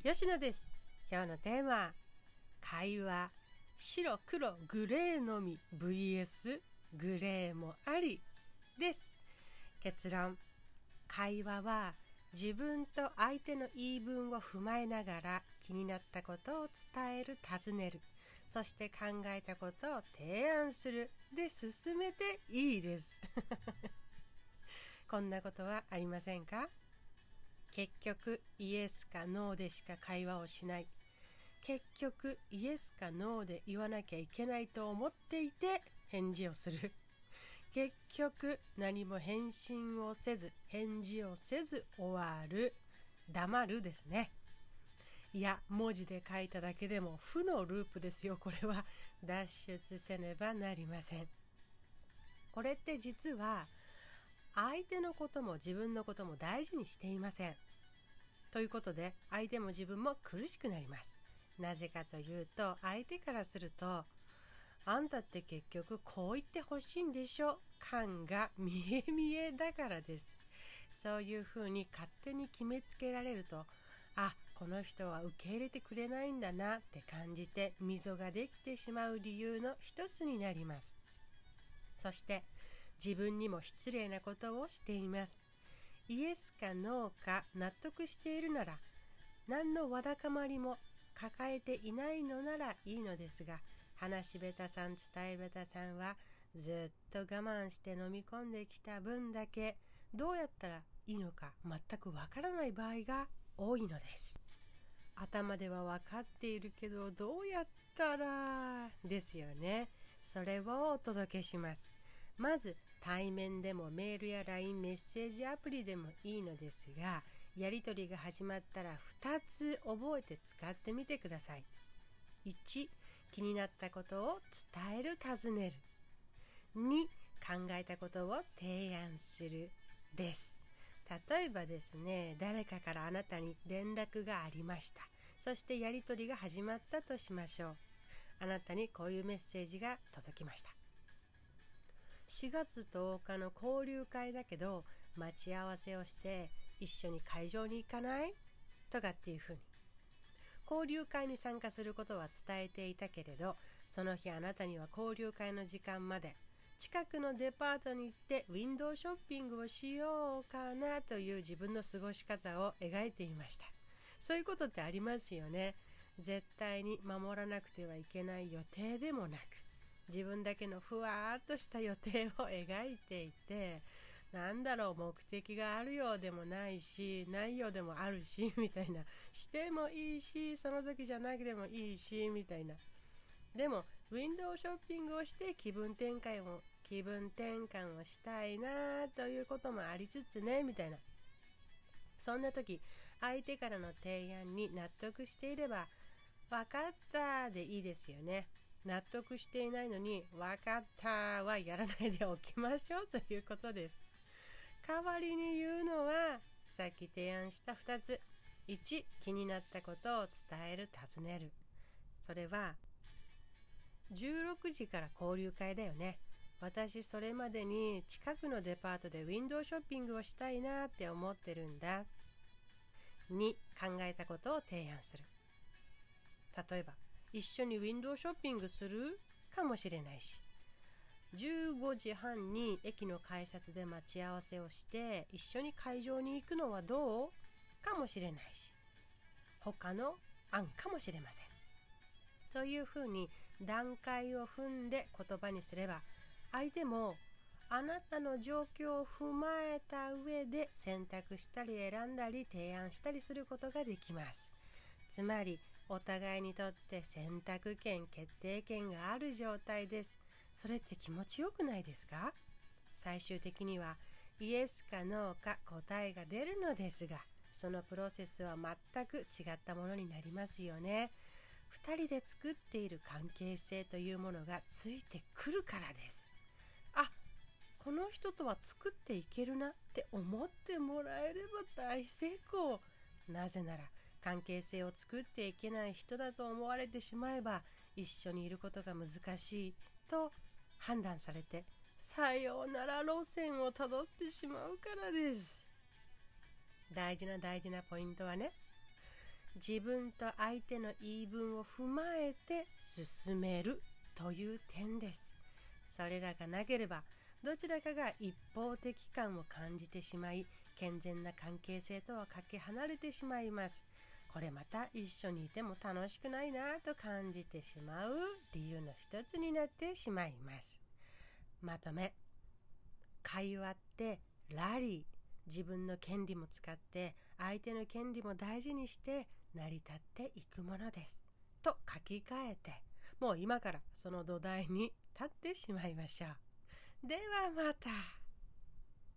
吉野です。今日のテーマ、会話白黒グレーのみ vs グレーもありです。結論、会話は自分と相手の言い分を踏まえながら気になったことを伝える、尋ねる、そして考えたことを提案するで進めていいですこんなことはありませんか？結局イエスかノーでしか会話をしない。結局イエスかノーで言わなきゃいけないと思っていて返事をする。結局何も返信をせず、返事をせず終わる。黙るですね。いや、文字で書いただけでも負のループですよ。これは脱出せねばなりません。これって実は相手のことも自分のことも大事にしていません。ということで相手も自分も苦しくなります。なぜかというと、相手からすると、あんたって結局こう言ってほしいんでしょ感が見え見えだからです。そういうふうに勝手に決めつけられると、あ、この人は受け入れてくれないんだなって感じて溝ができてしまう理由の一つになります。そして自分にも失礼なことをしています。イエスかノーか納得しているなら、何のわだかまりも抱えていないのならいいのですが、話し下手さん、伝え下手さんはずっと我慢して飲み込んできた分だけ、どうやったらいいのか全くわからない場合が多いのです。頭では分かっているけど、どうやったらですよね。それをお届けします。まず対面でもメールや LINE メッセージアプリでもいいのですが、やり取りが始まったら2つ覚えて使ってみてください。1、気になったことを伝える、尋ねる。2、考えたことを提案するです。例えばですね、誰かからあなたに連絡がありました。そしてやり取りが始まったとしましょう。あなたにこういうメッセージが届きました。4月10日の交流会だけど、待ち合わせをして一緒に会場に行かない？とかっていうふうに。交流会に参加することは伝えていたけれど、その日あなたには交流会の時間まで近くのデパートに行ってウィンドウショッピングをしようかなという自分の過ごし方を描いていました。そういうことってありますよね。絶対に守らなくてはいけない予定でもなく、自分だけのふわーっとした予定を描いていて、目的があるようでもないし、ないようでもあるしみたいな、してもいいし、その時じゃなくてもいいしみたいな。でもウィンドウショッピングをして気分転換をしたいなということもありつつねみたいな。そんな時、相手からの提案に納得していれば、分かったでいいですよね。納得していないのに分かったはやらないでおきましょうということです。代わりに言うのは、さっき提案した2つ。1、気になったことを伝える、尋ねる。それは16時から交流会だよね。私それまでに近くのデパートでウィンドウショッピングをしたいなって思ってるんだ。2、考えたことを提案する。例えば、一緒にウィンドウショッピングするかもしれないし、15時半に駅の改札で待ち合わせをして一緒に会場に行くのはどうかもしれないし、他の案かもしれません。というふうに段階を踏んで言葉にすれば、相手もあなたの状況を踏まえた上で選択したり選んだり提案したりすることができます。つまりお互いにとって選択権、決定権がある状態です。それって気持ちよくないですか？最終的にはイエスかノーか答えが出るのですが、そのプロセスは全く違ったものになりますよね。2人で作っている関係性というものがついてくるからです。あ、この人とは作っていけるなって思ってもらえれば大成功。なぜなら関係性を作っていけない人だと思われてしまえば、一緒にいることが難しいと判断されて、さようなら路線をたどってしまうからです。大事なポイントはね、 自分と相手の言い分を踏まえて進めるという点です。それらがなければ、どちらかが一方的感を感じてしまい、健全な関係性とはかけ離れてしまいます。これまた一緒にいても楽しくないなと感じてしまう理由の一つになってしまいます。まとめ、会話ってラリー、自分の権利も使って相手の権利も大事にして成り立っていくものですと書き換えて、もう今からその土台に立ってしまいましょう。ではまた。